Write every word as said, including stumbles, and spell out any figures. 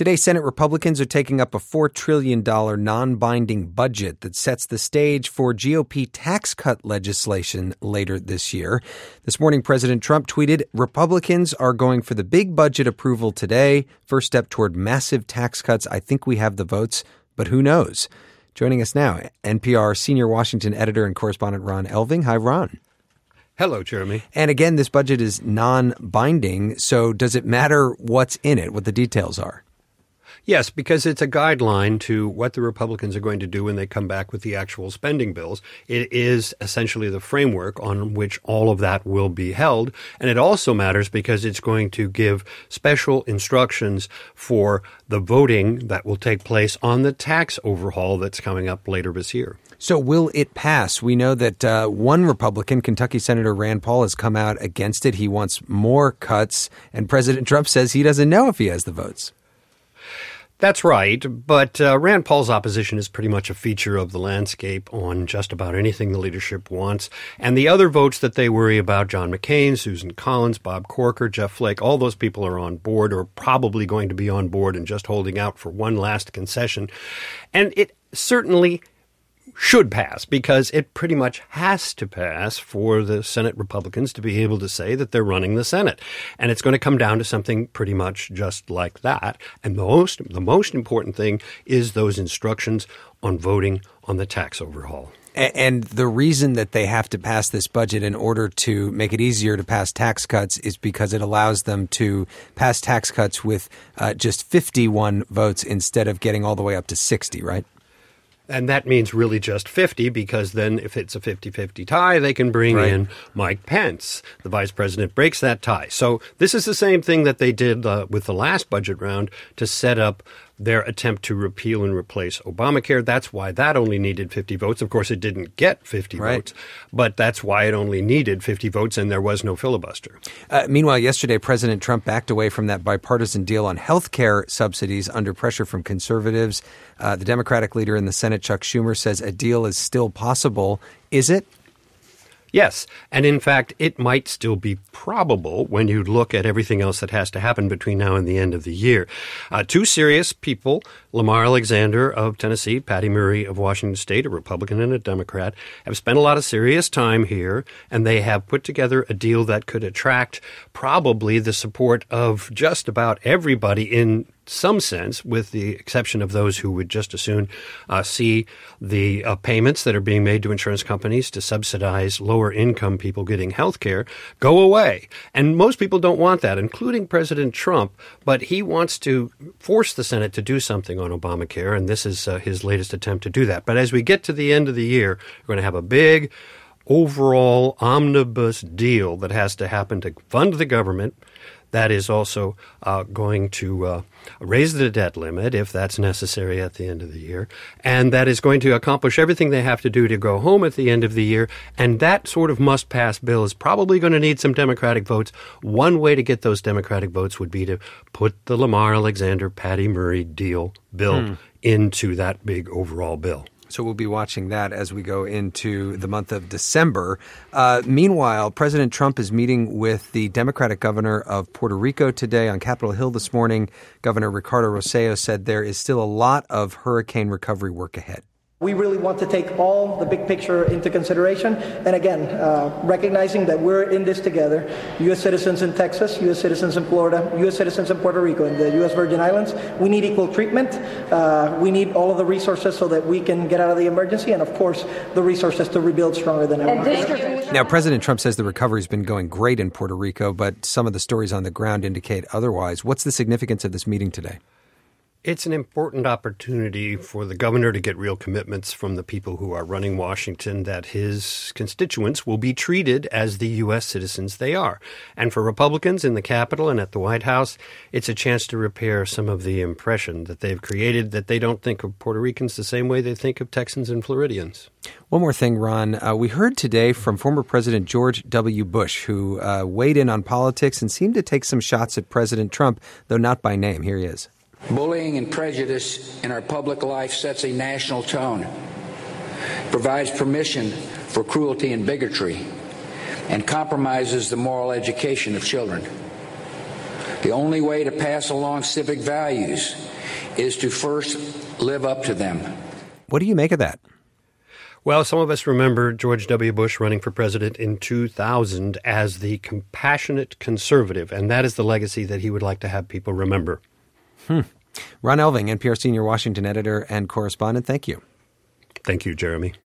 Today, Senate Republicans are taking up a four trillion dollars non-binding budget that sets the stage for G O P tax cut legislation later this year. This morning, President Trump tweeted, "Republicans are going for the big budget approval today. First step toward massive tax cuts. I think we have the votes, but who knows?" Joining us now, N P R senior Washington editor and correspondent Ron Elving. Hi, Ron. Hello, Jeremy. And again, this budget is non-binding, so does it matter what's in it, what the details are? Yes, because it's a guideline to what the Republicans are going to do when they come back with the actual spending bills. It is essentially the framework on which all of that will be held. And it also matters because it's going to give special instructions for the voting that will take place on the tax overhaul that's coming up later this year. So will it pass? We know that uh, one Republican, Kentucky Senator Rand Paul, has come out against it. He wants more cuts, and President Trump says he doesn't know if he has the votes. That's right, but uh, Rand Paul's opposition is pretty much a feature of the landscape on just about anything the leadership wants. And the other votes that they worry about, John McCain, Susan Collins, Bob Corker, Jeff Flake, all those people are on board or probably going to be on board and just holding out for one last concession. And it certainly should pass because it pretty much has to pass for the Senate Republicans to be able to say that they're running the Senate. And it's going to come down to something pretty much just like that. And the most, the most important thing is those instructions on voting on the tax overhaul. And the reason that they have to pass this budget in order to make it easier to pass tax cuts is because it allows them to pass tax cuts with uh, just fifty-one votes instead of getting all the way up to sixty, right? And that means really just fifty, because then if it's a fifty-fifty tie, they can bring right. in Mike Pence. The vice president breaks that tie. So this is the same thing that they did uh, with the last budget round to set up their attempt to repeal and replace Obamacare. That's why that only needed fifty votes. Of course, it didn't get fifty right. votes, but that's why it only needed fifty votes, and there was no filibuster. Uh, meanwhile, yesterday, President Trump backed away from that bipartisan deal on health care subsidies under pressure from conservatives. Uh, the Democratic leader in the Senate, Chuck Schumer, says a deal is still possible. Is it? Yes. And in fact, it might still be probable when you look at everything else that has to happen between now and the end of the year. Uh, two serious people, Lamar Alexander of Tennessee, Patty Murray of Washington State, a Republican and a Democrat, have spent a lot of serious time here, and they have put together a deal that could attract probably the support of just about everybody in some sense, with the exception of those who would just as soon uh, see the uh, payments that are being made to insurance companies to subsidize lower-income people getting health care go away. And most people don't want that, including President Trump, but he wants to force the Senate to do something on Obamacare, and this is uh, his latest attempt to do that. But as we get to the end of the year, we're going to have a big overall omnibus deal that has to happen to fund the government. That is also uh, going to uh, raise the debt limit, if that's necessary at the end of the year. And that is going to accomplish everything they have to do to go home at the end of the year. And that sort of must-pass bill is probably going to need some Democratic votes. One way to get those Democratic votes would be to put the Lamar Alexander, Patty Murray deal bill hmm. into that big overall bill. So we'll be watching that as we go into the month of December. Uh, meanwhile, President Trump is meeting with the Democratic governor of Puerto Rico today on Capitol Hill this morning. Governor Ricardo Rossello said there is still a lot of hurricane recovery work ahead. We really want to take all the big picture into consideration. And again, uh, recognizing that we're in this together, U S citizens in Texas, U S citizens in Florida, U S citizens in Puerto Rico, and the U S Virgin Islands, we need equal treatment. Uh, we need all of the resources so that we can get out of the emergency. And of course, the resources to rebuild stronger than ever. Now, President Trump says the recovery has been going great in Puerto Rico, but some of the stories on the ground indicate otherwise. What's the significance of this meeting today? It's an important opportunity for the governor to get real commitments from the people who are running Washington that his constituents will be treated as the U S citizens they are. And for Republicans in the Capitol and at the White House, it's a chance to repair some of the impression that they've created that they don't think of Puerto Ricans the same way they think of Texans and Floridians. One more thing, Ron. Uh, we heard today from former President George W. Bush, who uh, weighed in on politics and seemed to take some shots at President Trump, though not by name. Here he is. Bullying and prejudice in our public life sets a national tone, provides permission for cruelty and bigotry, and compromises the moral education of children. The only way to pass along civic values is to first live up to them. What do you make of that? Well, some of us remember George W. Bush running for president in two thousand as the compassionate conservative, and that is the legacy that he would like to have people remember. Hmm. Ron Elving, N P R senior Washington editor and correspondent, thank you. Thank you, Jeremy.